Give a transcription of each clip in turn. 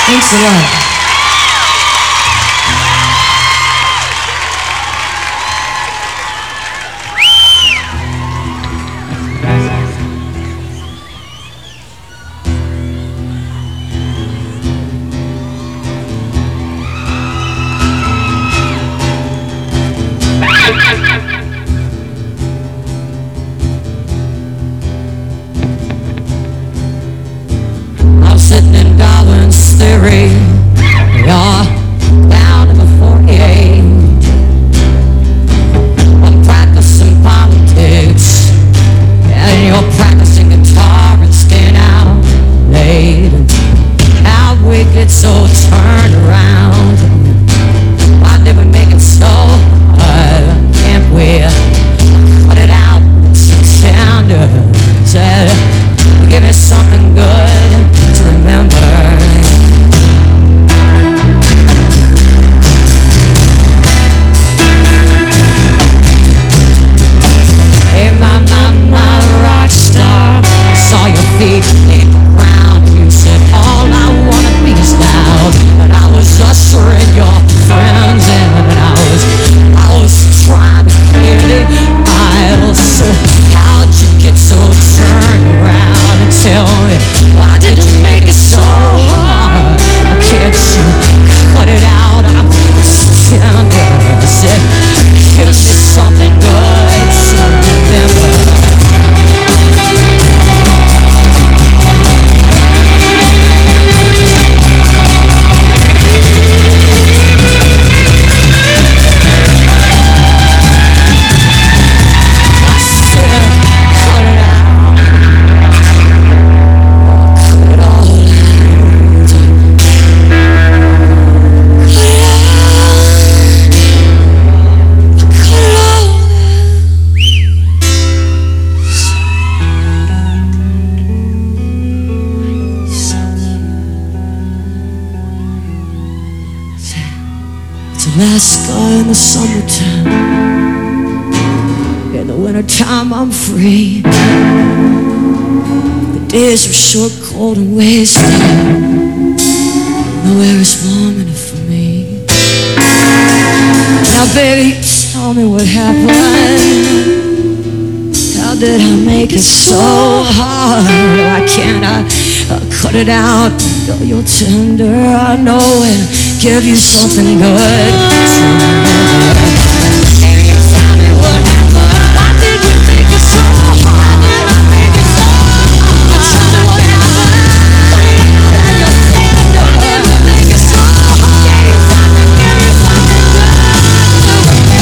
Thanks a lot. I'm sitting in Darwin's theory. You're down in the 48. I'm practicing politics, and you're practicing guitar and staying out late. How we get so turned around? Why did we make it so hard? Can't we cut it out? It's so tender. Said, give me something good to remember. Hey, my rock star, I saw your feet hit the ground. You said all I wanna be is loud. But I was ushering your friends in, and I was trying to clear the aisles. So how'd you get so turned around and tell me, why did you make it so hard? Can't you cut it out? I'm so tender. I said, give me something good to remember. Alaska in the summertime, in the wintertime I'm free. The days are short, cold and wasted. Nowhere is warm enough for me. Now baby, tell me what happened. How did I make it so hard? Why can't I cut it out? You're tender, I know it. Give you something good to remember. And you tell me what happened. Why did you make it so hard? Why did I make it so hard? Tell me what happened. And you're tender. Why did you make it so hard? Give you something good to remember.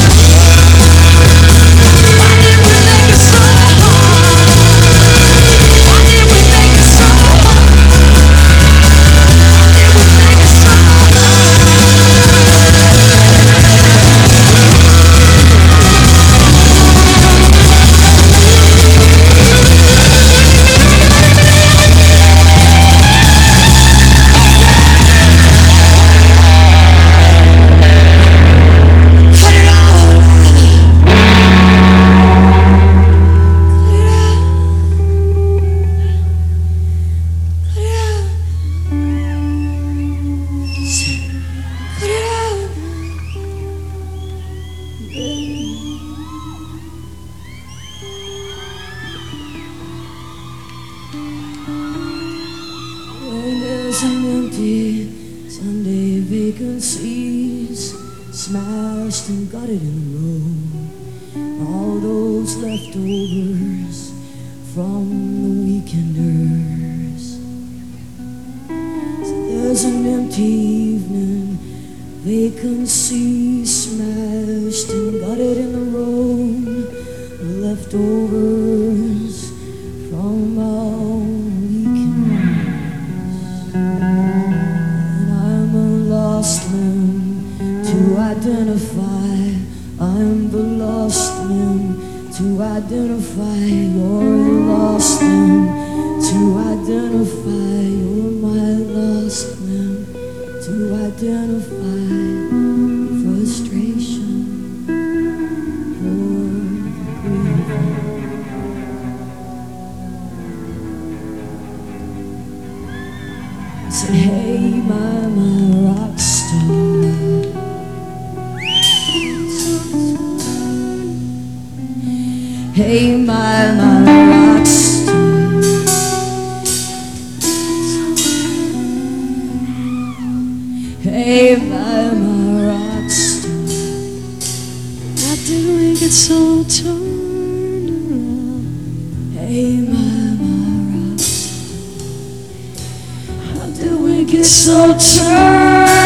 Why did we make it so hard? Why did we make it so hard? Why did we make it so hard? Some empty Sunday vacancies, smashed and gutted in a row. All those leftovers from the weekenders. So there's an empty evening vacancy, smashed and gutted in the road. The leftovers from our to identify. I'm the lost limb to identify. You're the lost limb to identify. You're my lost limb to identify. Frustration for grief. I said, hey, my rock star. Hey, my rock star. Hey, my rock star. How did we get so turned around? Hey, my rock star. How did we get so turned